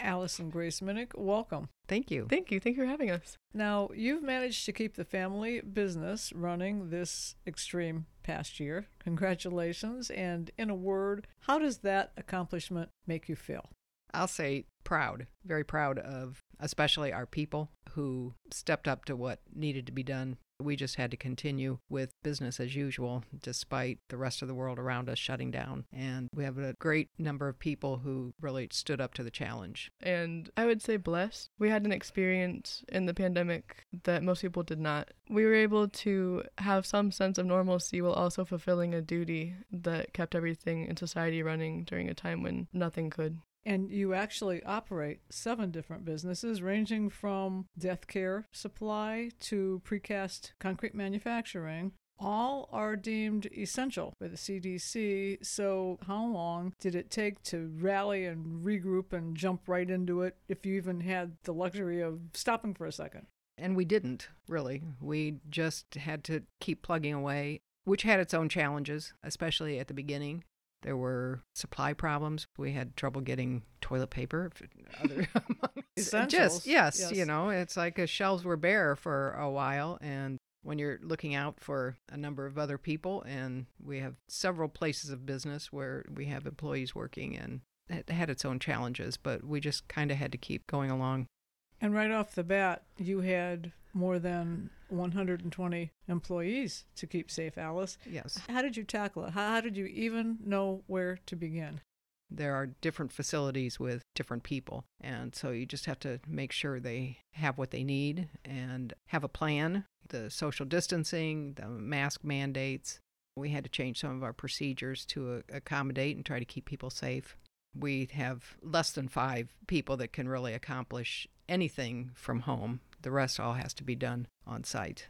Alice and Grace Minnick, welcome. Thank you. Thank you. Thank you for having us. Now, you've managed to keep the family business running this extreme past year. Congratulations. And in a word, how does that accomplishment make you feel? I'll say proud, very proud of especially our people who stepped up to what needed to be done. We just had to continue with business as usual despite the rest of the world around us shutting down. And we have a great number of people who really stood up to the challenge. And I would say blessed. We had an experience in the pandemic that most people did not. We were able to have some sense of normalcy while also fulfilling a duty that kept everything in society running during a time when nothing could. And you actually operate 7 different businesses, ranging from death care supply to precast concrete manufacturing. All are deemed essential by the CDC. So how long did it take to rally and regroup and jump right into it, if you even had the luxury of stopping for a second? And we didn't, really. We just had to keep plugging away, which had its own challenges, especially at the beginning. There were supply problems. We had trouble getting toilet paper. Essentials. Yes, you know, it's like the shelves were bare for a while. And when you're looking out for a number of other people, and we have several places of business where we have employees working, and it had its own challenges, but we just kind of had to keep going along. And right off the bat, you had more than 120 employees to keep safe, Alice. Yes. How did you tackle it? How did you even know where to begin? There are different facilities with different people, and so you just have to make sure they have what they need and have a plan. The social distancing, the mask mandates. We had to change some of our procedures to accommodate and try to keep people safe. We have less than 5 people that can really accomplish anything from home. The rest all has to be done on site.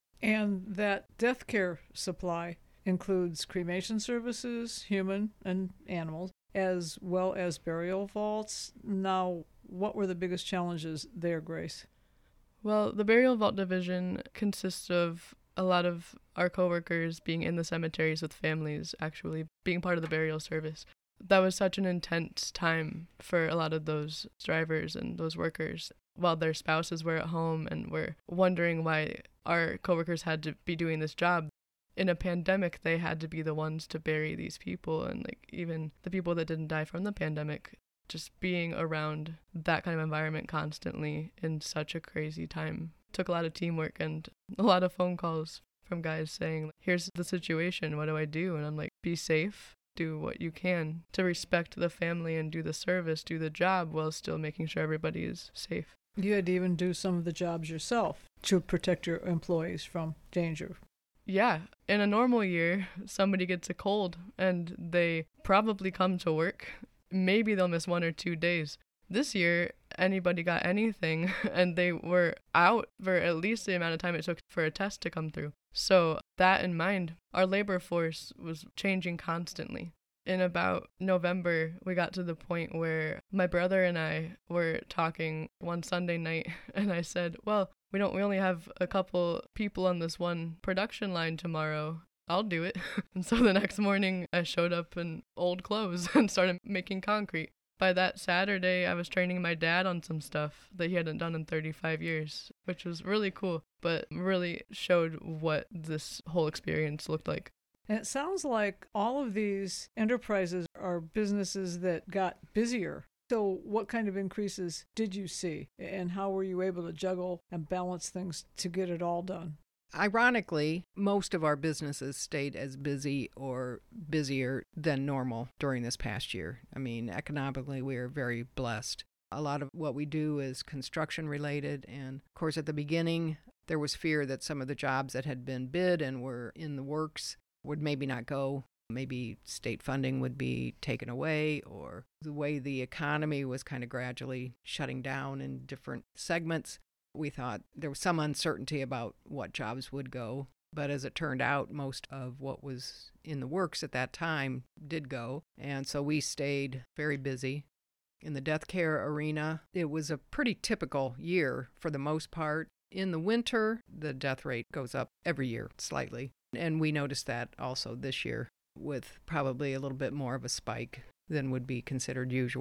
And that death care supply includes cremation services, human and animals, as well as burial vaults. Now, what were the biggest challenges there, Grace? Well, the burial vault division consists of a lot of our coworkers being in the cemeteries with families, actually being part of the burial service. That was such an intense time for a lot of those drivers and those workers while their spouses were at home and were wondering why our coworkers had to be doing this job. In a pandemic, they had to be the ones to bury these people, and like even the people that didn't die from the pandemic, just being around that kind of environment constantly in such a crazy time took a lot of teamwork and a lot of phone calls from guys saying, here's the situation, what do I do? And I'm like, be safe. Do what you can to respect the family and do the service, do the job while still making sure everybody is safe. You had to even do some of the jobs yourself to protect your employees from danger. Yeah. In a normal year, somebody gets a cold and they probably come to work. Maybe they'll miss 1 or 2 days. This year, anybody got anything and they were out for at least the amount of time it took for a test to come through. So that in mind, our labor force was changing constantly. In about November, we got to the point where my brother and I were talking one Sunday night, and I said, well, we only have a couple people on this one production line tomorrow. I'll do it. And so the next morning, I showed up in old clothes and started making concrete. By that Saturday, I was training my dad on some stuff that he hadn't done in 35 years, which was really cool, but really showed what this whole experience looked like. And it sounds like all of these enterprises are businesses that got busier. So what kind of increases did you see, and how were you able to juggle and balance things to get it all done? Ironically, most of our businesses stayed as busy or busier than normal during this past year. I mean, economically, we are very blessed. A lot of what we do is construction related, and of course, at the beginning, there was fear that some of the jobs that had been bid and were in the works would maybe not go. Maybe state funding would be taken away, or the way the economy was kind of gradually shutting down in different segments. We thought there was some uncertainty about what jobs would go, but as it turned out, most of what was in the works at that time did go, and so we stayed very busy. In the death care arena, it was a pretty typical year for the most part. In the winter, the death rate goes up every year slightly, and we noticed that also this year with probably a little bit more of a spike than would be considered usual.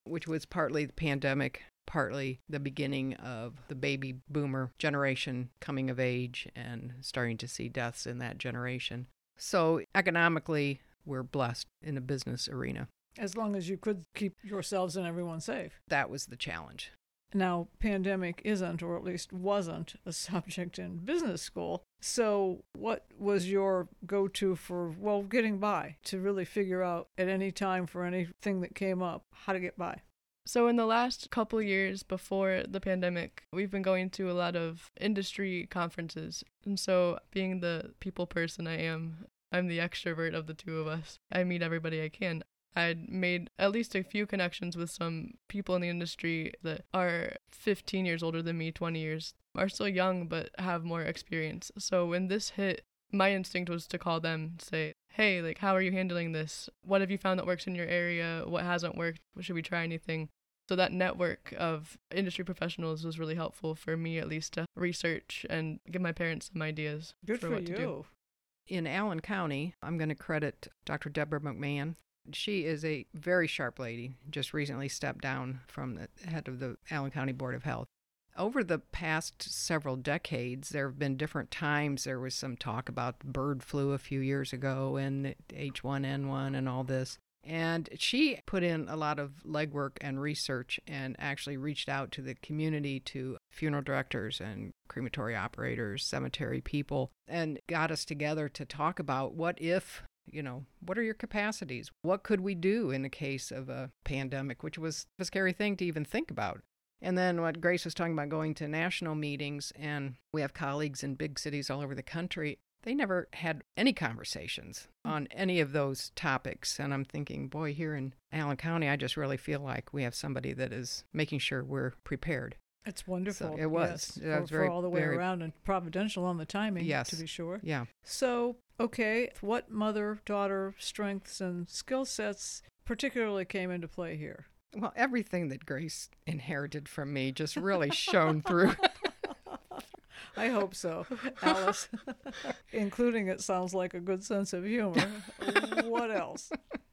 which was partly the pandemic, partly the beginning of the baby boomer generation coming of age and starting to see deaths in that generation. So economically, we're blessed in the business arena. As long as you could keep yourselves and everyone safe. That was the challenge. Now, pandemic isn't, or at least wasn't, a subject in business school. So what was your go-to for, getting by, to really figure out at any time for anything that came up, how to get by? So in the last couple years before the pandemic, we've been going to a lot of industry conferences. And so being the people person I am, I'm the extrovert of the two of us. I meet everybody I can. I'd made at least a few connections with some people in the industry that are 15 years older than me, 20 years, are still young but have more experience. So when this hit, my instinct was to call them, say, hey, like, how are you handling this? What have you found that works in your area? What hasn't worked? Should we try anything? So that network of industry professionals was really helpful for me, at least, to research and give my parents some ideas for what to do. In Allen County, I'm going to credit Dr. Deborah McMahon. She is a very sharp lady, just recently stepped down from the head of the Allen County Board of Health. Over the past several decades, there have been different times. There was some talk about bird flu a few years ago and H1N1 and all this. And she put in a lot of legwork and research and actually reached out to the community, to funeral directors and crematory operators, cemetery people, and got us together to talk about what if, what are your capacities? What could we do in the case of a pandemic, which was a scary thing to even think about. And then what Grace was talking about, going to national meetings, and we have colleagues in big cities all over the country. They never had any conversations on any of those topics. And I'm thinking, boy, here in Allen County, I just really feel like we have somebody that is making sure we're prepared. It's wonderful. So it was. Yes, it was for all the way around, and providential on the timing, yes, to be sure. Yeah. So, okay, what mother-daughter strengths and skill sets particularly came into play here? Well, everything that Grace inherited from me just really shone through. I hope so, Alice. Including, it sounds like, a good sense of humor. What else?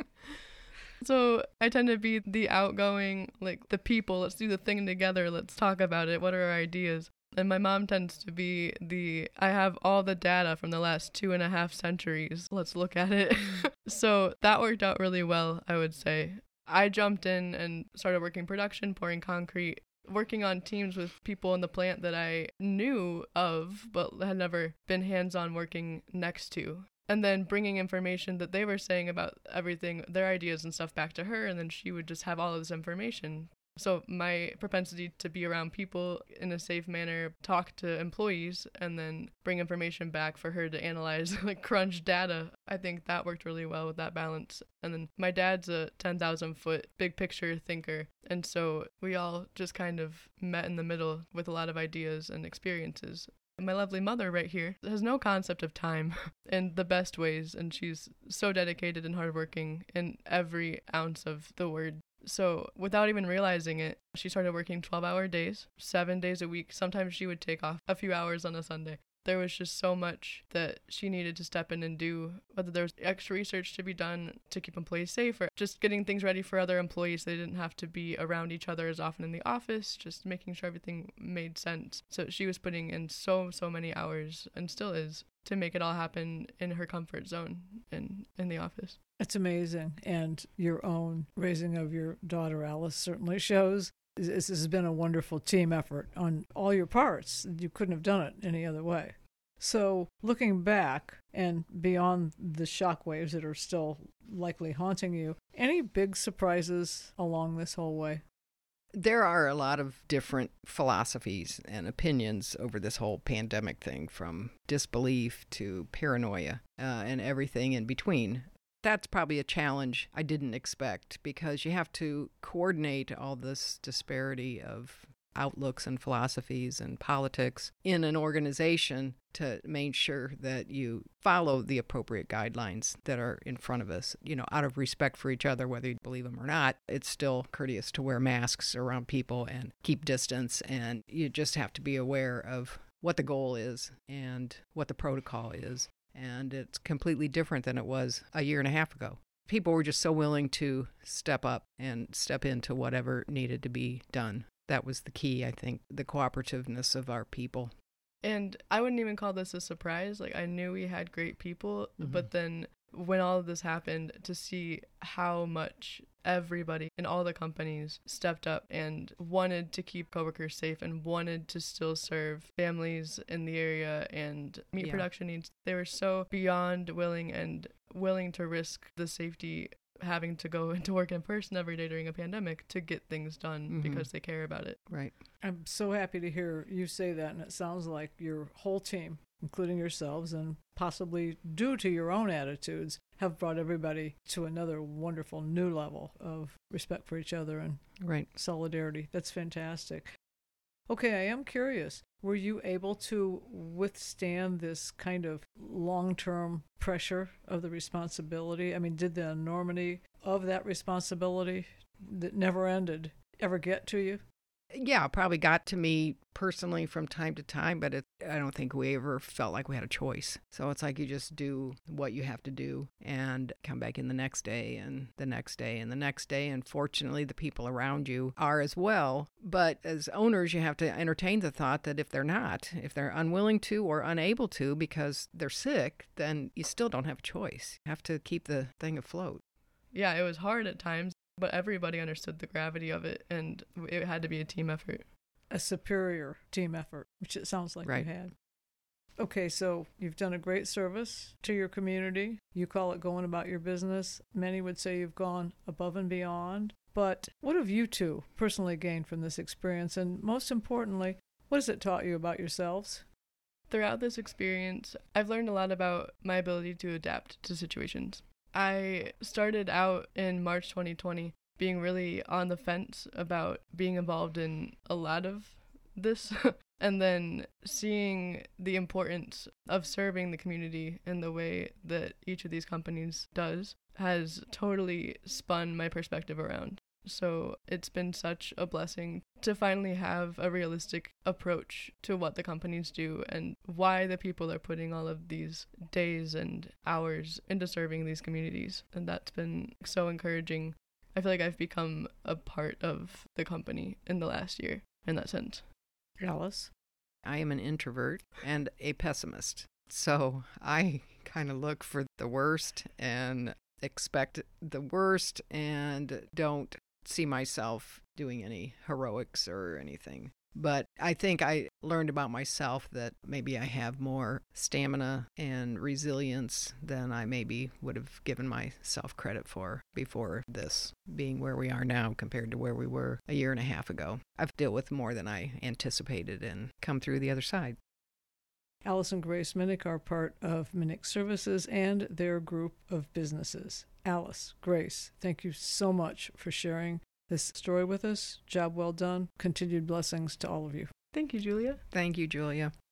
So I tend to be the outgoing, like, the people, let's do the thing together, let's talk about it, what are our ideas? And my mom tends to be I have all the data from the last 2.5 centuries, let's look at it. So that worked out really well, I would say. I jumped in and started working production, pouring concrete, working on teams with people in the plant that I knew of, but had never been hands-on working next to. And then bringing information that they were saying about everything, their ideas and stuff, back to her, and then she would just have all of this information. So my propensity to be around people in a safe manner, talk to employees, and then bring information back for her to analyze, like crunch data, I think that worked really well with that balance. And then my dad's a 10,000-foot big picture thinker, and so we all just kind of met in the middle with a lot of ideas and experiences. My lovely mother right here has no concept of time in the best ways, and she's so dedicated and hardworking in every ounce of the word. So without even realizing it, she started working 12-hour days, 7 days a week. Sometimes she would take off a few hours on a Sunday. There was just so much that she needed to step in and do, whether there was extra research to be done to keep employees safe or just getting things ready for other employees so they didn't have to be around each other as often in the office, just making sure everything made sense. So she was putting in so many hours, and still is, to make it all happen in her comfort zone in the office. It's amazing. And your own raising of your daughter, Alice, certainly shows this has been a wonderful team effort on all your parts. You couldn't have done it any other way. So looking back and beyond the shockwaves that are still likely haunting you, any big surprises along this whole way? There are a lot of different philosophies and opinions over this whole pandemic thing, from disbelief to paranoia and everything in between. That's probably a challenge I didn't expect, because you have to coordinate all this disparity of outlooks and philosophies and politics in an organization to make sure that you follow the appropriate guidelines that are in front of us. Out of respect for each other, whether you believe them or not, it's still courteous to wear masks around people and keep distance, and you just have to be aware of what the goal is and what the protocol is. And it's completely different than it was a year and a half ago. people were just so willing to step up and step into whatever needed to be done. That was the key, I think, the cooperativeness of our people. And I wouldn't even call this a surprise. Like, I knew we had great people, but then when all of this happened, to see how much everybody in all the companies stepped up and wanted to keep coworkers safe and wanted to still serve families in the area and meet production needs. They were so beyond willing and willing to risk the safety having to go into work in person every day during a pandemic to get things done because they care about it. Right. I'm so happy to hear you say that, and it sounds like your whole team, including yourselves, and possibly due to your own attitudes, have brought everybody to another wonderful new level of respect for each other and solidarity. That's fantastic. Okay, I am curious. Were you able to withstand this kind of long-term pressure of the responsibility? I mean, did the enormity of that responsibility that never ended ever get to you? Yeah, probably got to me personally from time to time, but I don't think we ever felt like we had a choice. So it's like you just do what you have to do and come back in the next day and the next day and the next day. And fortunately, the people around you are as well. But as owners, you have to entertain the thought that if they're unwilling to or unable to because they're sick, then you still don't have a choice. You have to keep the thing afloat. Yeah, it was hard at times. But everybody understood the gravity of it, and it had to be a team effort. A superior team effort, which it sounds like you had. Okay, so you've done a great service to your community. You call it going about your business. Many would say you've gone above and beyond. But what have you two personally gained from this experience? And most importantly, what has it taught you about yourselves? Throughout this experience, I've learned a lot about my ability to adapt to situations. I started out in March 2020 being really on the fence about being involved in a lot of this, and then seeing the importance of serving the community in the way that each of these companies does has totally spun my perspective around. So it's been such a blessing to finally have a realistic approach to what the companies do and why the people are putting all of these days and hours into serving these communities. And that's been so encouraging. I feel like I've become a part of the company in the last year in that sense. Alice? I am an introvert and a pessimist. So I kind of look for the worst and expect the worst and don't see myself doing any heroics or anything. But I think I learned about myself that maybe I have more stamina and resilience than I maybe would have given myself credit for before this being where we are now compared to where we were a year and a half ago. I've dealt with more than I anticipated and come through the other side. Alice and Grace Minnick are part of Minnick Services and their group of businesses. Alice, Grace, thank you so much for sharing this story with us. Job well done. Continued blessings to all of you. Thank you, Julia. Thank you, Julia.